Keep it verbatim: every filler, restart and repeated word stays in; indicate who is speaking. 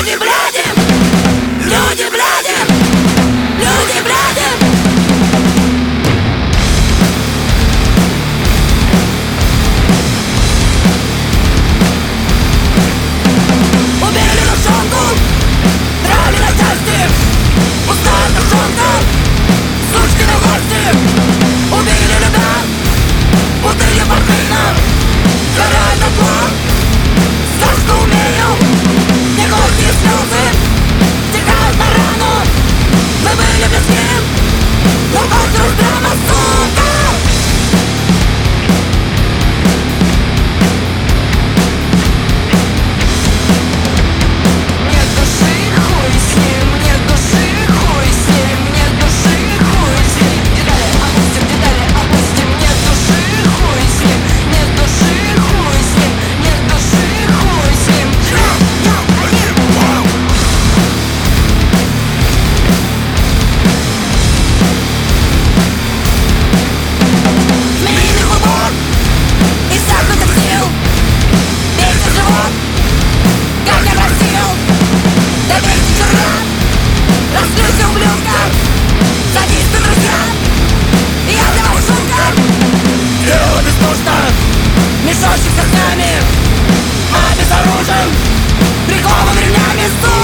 Speaker 1: Люди блядем! Люди блядем! Люди блядем! Убили душонку! Драли на части! Пустая душонка! Сучки на гости! Убили ребят! Бутыли портвейна! Горят дотла! Все, что умею! Не горькие слезы текают на рану. Мы были близки, но кончилась драма, сука. Нет души, хуй с ним. Нет души, хуй с ним. Нет души, хуй с ним. Детали опустим, детали опустим. Нет души, хуй с ним. Нет души, хуй с ним. Нет души, хуй с ним. Змеиный глубок из замкнутых сил. Бейте живот, как я просил. Добейте червя, раскройте ублюдка. Садисты, друзья, я для вас шутка. Дело бездушно, мешочек с огнями, обезоружен, прикован ремнями, сука.